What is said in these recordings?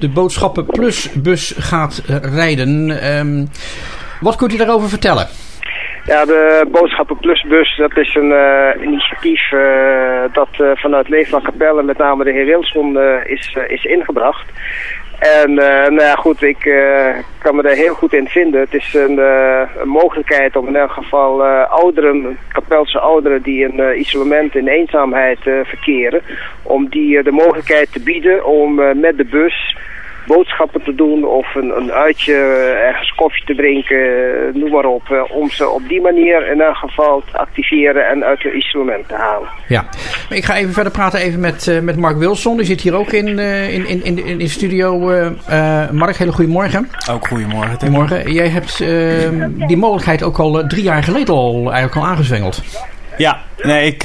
de Boodschappen Plus bus gaat rijden. Wat kunt u daarover vertellen? Ja, de Boodschappen Plus bus, dat is een initiatief dat vanuit Leefbaar Capelle, met name de heer Wilson, is ingebracht. En nou ja, goed, ik kan me daar heel goed in vinden. Het is een mogelijkheid om in elk geval ouderen, Kapelse ouderen die in isolement en eenzaamheid verkeren, om die de mogelijkheid te bieden om met de bus boodschappen te doen of een uitje, ergens koffie te drinken, noem maar op. Om ze op die manier in elk geval te activeren en uit het isolement te halen. Ja, ik ga even verder praten met Mark Wilson. Die zit hier ook in de studio. Mark, hele goedemorgen. Ook goedemorgen. Goedemorgen. Jij hebt die mogelijkheid ook al 3 jaar geleden eigenlijk al aangezwengeld. Ja, nee,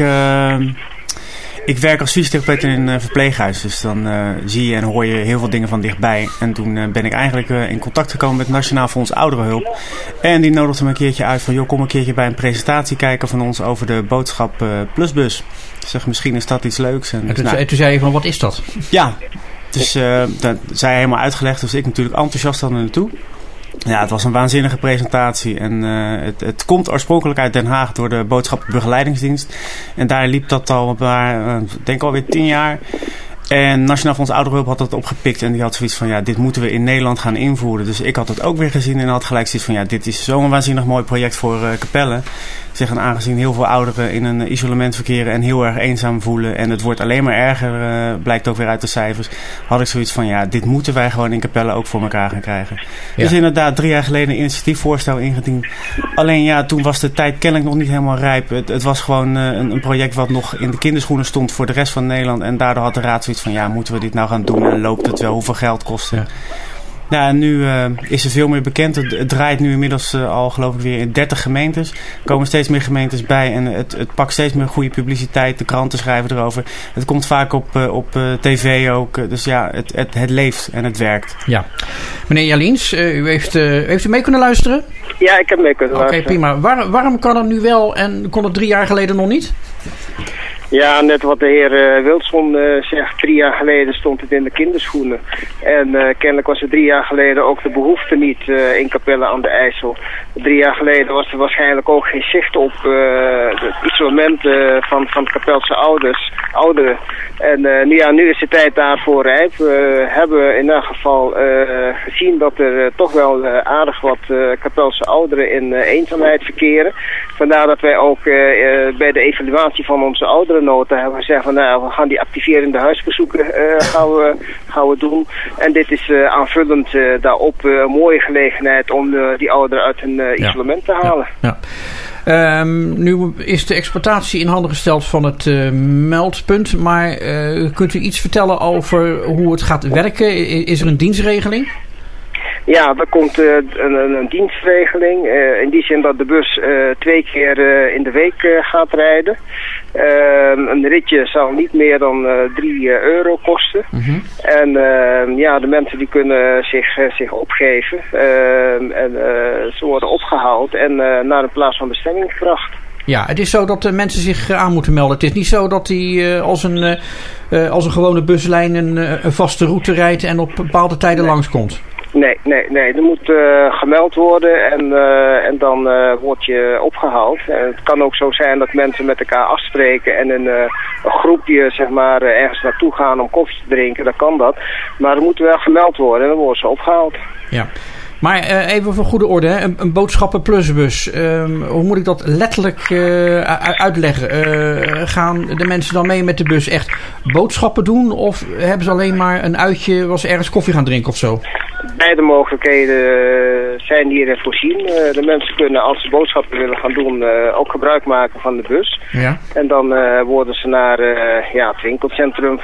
ik werk als fysiotherapeut in een verpleeghuis, dus dan zie je en hoor je heel veel dingen van dichtbij. En toen ben ik eigenlijk in contact gekomen met Nationaal Fonds Ouderenhulp. En die nodigde me een keertje uit van, joh, kom een keertje bij een presentatie kijken van ons over de Boodschap Plusbus. Ik zeg, misschien is dat iets leuks. En toen zei je van, wat is dat? Ja, dus dat zei hij helemaal uitgelegd, dus ik natuurlijk enthousiast aan naartoe. Ja, het was een waanzinnige presentatie en het komt oorspronkelijk uit Den Haag door de Boodschappenbegeleidingsdienst. En daar liep dat al denk alweer 10 jaar. En Nationaal Fonds Ouderenhulp had dat opgepikt en die had zoiets van, ja, dit moeten we in Nederland gaan invoeren. Dus ik had het ook weer gezien en had gelijk zoiets van, ja, dit is zo'n waanzinnig mooi project voor Capelle. Zeg, en aangezien heel veel ouderen in een isolement verkeren en heel erg eenzaam voelen en het wordt alleen maar erger, blijkt ook weer uit de cijfers, had ik zoiets van, ja, dit moeten wij gewoon in Capelle ook voor elkaar gaan krijgen. Ja. Dus inderdaad 3 jaar geleden een initiatiefvoorstel ingediend. Alleen ja, toen was de tijd kennelijk nog niet helemaal rijp. Het was gewoon een project wat nog in de kinderschoenen stond voor de rest van Nederland en daardoor had de raad zoiets van, ja, moeten we dit nou gaan doen en loopt het wel, hoeveel geld kost het? Ja. Nou, en nu is er veel meer bekend. Het draait nu inmiddels al, geloof ik, weer in 30 gemeentes. Er komen steeds meer gemeentes bij en het pakt steeds meer goede publiciteit. De kranten schrijven erover. Het komt vaak op tv ook. Dus ja, het leeft en het werkt. Ja. Meneer Jaliens, heeft u mee kunnen luisteren? Ja, ik heb mee kunnen luisteren. Oké, prima. Waarom kan het nu wel en kon het 3 jaar geleden nog niet? Ja, net wat de heer Wilson zegt, 3 jaar geleden stond het in de kinderschoenen. En kennelijk was er 3 jaar geleden ook de behoefte niet in Capelle aan de IJssel. 3 jaar geleden was er waarschijnlijk ook geen zicht op het isolement van Capelse ouderen. En nu is de tijd daarvoor rijp. We hebben in elk geval gezien dat er toch wel aardig wat Capelse ouderen in eenzaamheid verkeren. Vandaar dat wij ook bij de evaluatie van onze ouderennota hebben gezegd van, nou, we gaan die activerende huisbezoeken gaan we doen. En dit is aanvullend daarop een mooie gelegenheid om die ouderen uit hun isolement te halen. Ja. Nu is de exploitatie in handen gesteld van het meldpunt, maar kunt u iets vertellen over hoe het gaat werken? Is er een dienstregeling? Ja, er komt een dienstregeling. In die zin dat de bus 2 keer in de week gaat rijden. Een ritje zal niet meer dan €3 kosten. Mm-hmm. En de mensen die kunnen zich opgeven. En ze worden opgehaald en naar een plaats van bestemming gebracht. Ja, het is zo dat de mensen zich aan moeten melden. Het is niet zo dat hij als een gewone buslijn een vaste route rijdt en op bepaalde tijden langskomt. Nee. Er moet gemeld worden en dan word je opgehaald. Het kan ook zo zijn dat mensen met elkaar afspreken en een groepje zeg maar ergens naartoe gaan om koffie te drinken. Dan kan dat. Maar er moet wel gemeld worden en dan worden ze opgehaald. Ja. Maar even voor goede orde, hè? Een Boodschappen Plusbus. Hoe moet ik dat letterlijk uitleggen? Gaan de mensen dan mee met de bus echt boodschappen doen? Of hebben ze alleen maar een uitje, was ergens koffie gaan drinken of zo? Beide mogelijkheden zijn hierin voorzien. De mensen kunnen, als ze boodschappen willen gaan doen, ook gebruik maken van de bus. Ja. En dan worden ze naar het winkelcentrum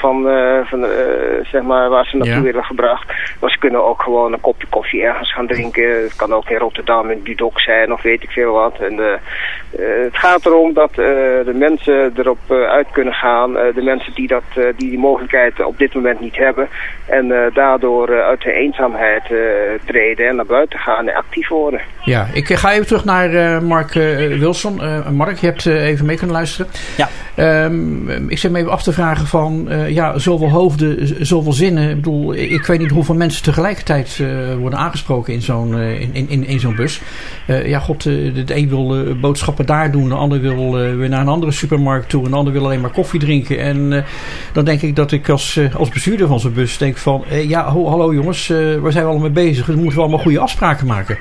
zeg maar, waar ze naartoe willen gebracht. Maar ze kunnen ook gewoon een kopje koffie ergens gaan drinken. Het kan ook in Rotterdam in Dudok zijn of weet ik veel wat. En het gaat erom dat de mensen erop uit kunnen gaan. De mensen die die mogelijkheid op dit moment niet hebben. En daardoor uit de eenzaamheid openheid treden en naar buiten gaan en actief worden. Ja, ik ga even terug naar Mark Wilson. Mark, je hebt even mee kunnen luisteren. Ja. Ik zit me even af te vragen van, zoveel hoofden, zoveel zinnen. Ik bedoel, ik weet niet hoeveel mensen tegelijkertijd worden aangesproken in zo'n bus. De een wil boodschappen daar doen, de ander wil weer naar een andere supermarkt toe en de ander wil alleen maar koffie drinken. En dan denk ik dat ik als bestuurder van zo'n bus denk van, hallo jongens, waar zijn we allemaal mee bezig? We moeten allemaal goede afspraken maken.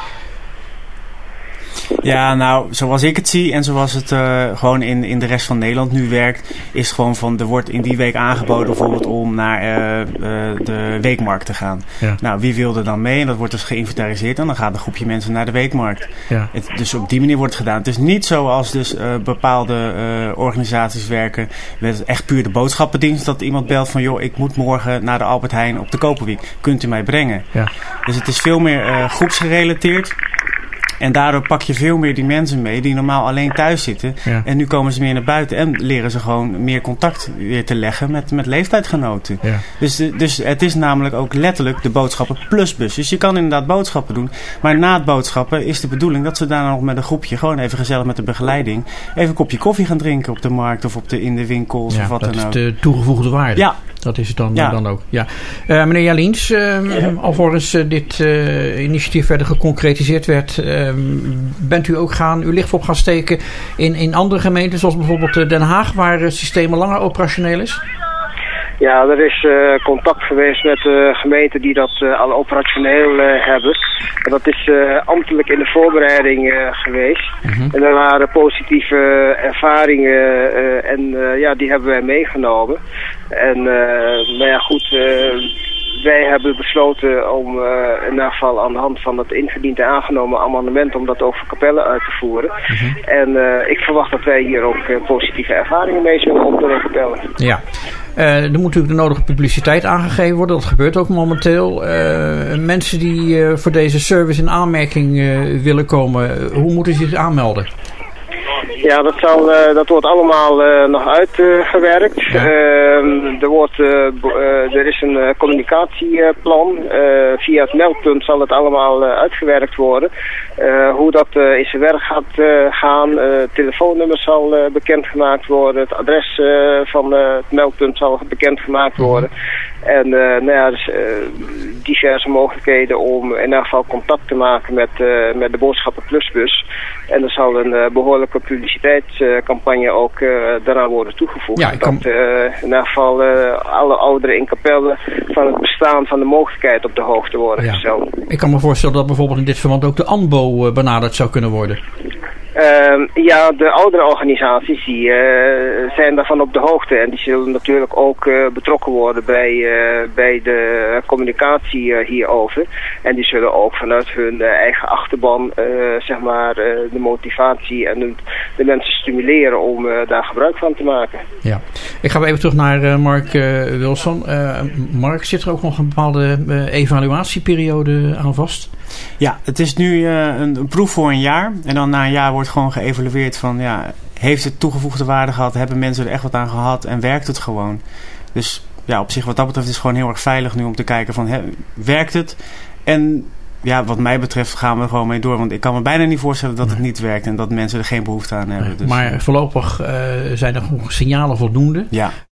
Ja, nou, zoals ik het zie en zoals het gewoon in de rest van Nederland nu werkt, is gewoon van, er wordt in die week aangeboden bijvoorbeeld om naar de weekmarkt te gaan. Ja. Nou, wie wil er dan mee? En dat wordt dus geïnventariseerd en dan gaat een groepje mensen naar de weekmarkt. Ja. Dus op die manier wordt het gedaan. Het is niet zoals dus bepaalde organisaties werken met echt puur de boodschappendienst, dat iemand belt van, joh, ik moet morgen naar de Albert Heijn op de Koperwiek. Kunt u mij brengen? Ja. Dus het is veel meer groepsgerelateerd. En daardoor pak je veel meer die mensen mee die normaal alleen thuis zitten. Ja. En nu komen ze meer naar buiten en leren ze gewoon meer contact weer te leggen met leeftijdgenoten. Ja. Dus het is namelijk ook letterlijk de boodschappen plusbus. Dus je kan inderdaad boodschappen doen. Maar na het boodschappen is de bedoeling dat ze daarna nog met een groepje gewoon even gezellig met de begeleiding even een kopje koffie gaan drinken op de markt of in de winkels of wat dan ook. Dat is de toegevoegde waarde. Ja. Dat is het dan ook. Ja. Meneer Jaliens, alvorens dit initiatief verder geconcretiseerd werd, bent u ook uw licht op gaan steken in andere gemeenten, zoals bijvoorbeeld Den Haag, waar systemen langer operationeel is? Ja, er is contact geweest met gemeenten die dat al operationeel hebben. En dat is ambtelijk in de voorbereiding geweest. Mm-hmm. En er waren positieve ervaringen die hebben wij meegenomen. En wij hebben besloten om in ieder geval aan de hand van het ingediend en aangenomen amendement om dat over Capelle uit te voeren. Mm-hmm. En ik verwacht dat wij hier ook positieve ervaringen mee zullen opdoen in Capelle. Ja. Er moet natuurlijk de nodige publiciteit aangegeven worden. Dat gebeurt ook momenteel. Mensen die voor deze service in aanmerking willen komen, hoe moeten ze zich aanmelden? Ja, dat wordt allemaal nog uitgewerkt. Ja. Er is een communicatieplan. Via het meldpunt zal het allemaal uitgewerkt worden. Hoe dat in zijn werk gaat gaan. Het telefoonnummer zal bekendgemaakt worden. Het adres van het meldpunt zal bekendgemaakt worden. En diverse mogelijkheden om in ieder geval contact te maken met de Boodschappen Plusbus. En er zal een behoorlijke publiciteitscampagne ook daaraan worden toegevoegd. Ja, dat in ieder geval alle ouderen in Capelle van het bestaan van de mogelijkheid op de hoogte worden gesteld. Ik kan me voorstellen dat bijvoorbeeld in dit verband ook de ANBO benaderd zou kunnen worden. De oudere organisaties die zijn daarvan op de hoogte en die zullen natuurlijk ook betrokken worden bij de communicatie hierover. En die zullen ook vanuit hun eigen achterban de motivatie en de mensen stimuleren om daar gebruik van te maken. Ja, ik ga even terug naar Mark Wilson. Mark, zit er ook nog een bepaalde evaluatieperiode aan vast? Ja, het is nu een proef voor een jaar. En dan na een jaar wordt gewoon geëvalueerd van, heeft het toegevoegde waarde gehad? Hebben mensen er echt wat aan gehad? En werkt het gewoon? Dus ja, op zich wat dat betreft is het gewoon heel erg veilig nu om te kijken van, werkt het? En ja, wat mij betreft gaan we gewoon mee door. Want ik kan me bijna niet voorstellen dat het niet werkt en dat mensen er geen behoefte aan hebben. Dus, maar voorlopig zijn er signalen voldoende. Ja.